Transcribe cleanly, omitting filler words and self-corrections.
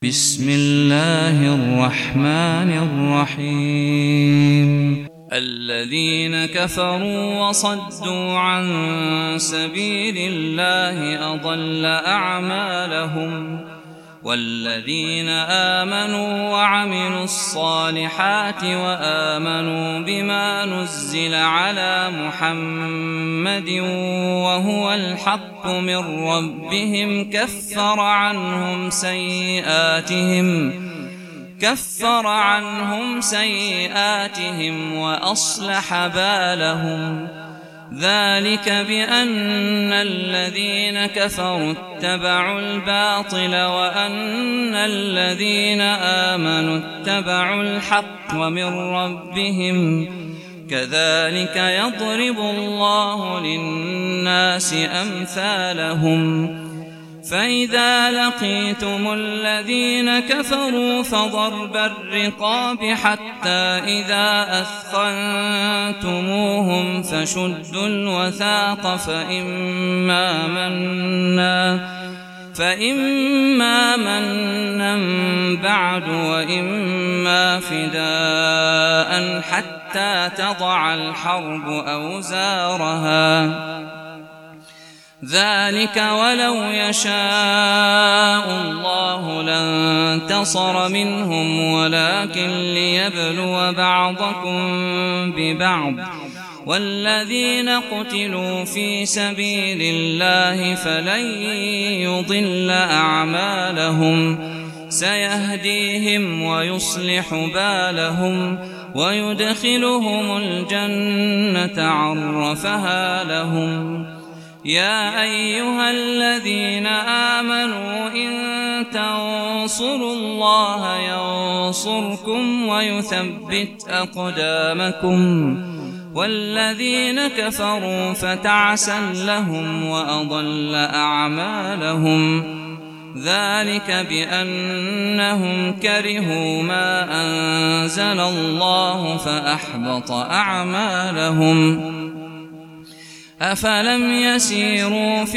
بسم الله الرحمن الرحيم الذين كفروا وصدوا عن سبيل الله أضل أعمالهم والذين آمنوا وعملوا الصالحات وآمنوا بما نزل على محمد وهو الحق من ربهم كفر عنهم سيئاتهم وأصلح بالهم ذلك بأن الذين كفروا اتبعوا الباطل وأن الذين آمنوا اتبعوا الحق من ربهم كذلك يضرب الله للناس أمثالهم فإذا لقيتم الذين كفروا فضرب الرقاب حتى إذا أثخنتموهم فشدوا الوثاق فإما منا بعد وإما فداء حتى تضع الحرب أوزارها ذلك ولو يشاء الله لانتصر منهم ولكن ليبلو بعضكم ببعض والذين قتلوا في سبيل الله فلن يضل أعمالهم سيهديهم ويصلح بالهم ويدخلهم الجنة عرفها لهم يا أيها الذين آمنوا إن تنصروا الله ينصركم ويثبت أقدامكم والذين كفروا فتعسا لهم وأضل أعمالهم ذلك بأنهم كرهوا ما أنزل الله فأحبط أعمالهم أفلم يسيروا في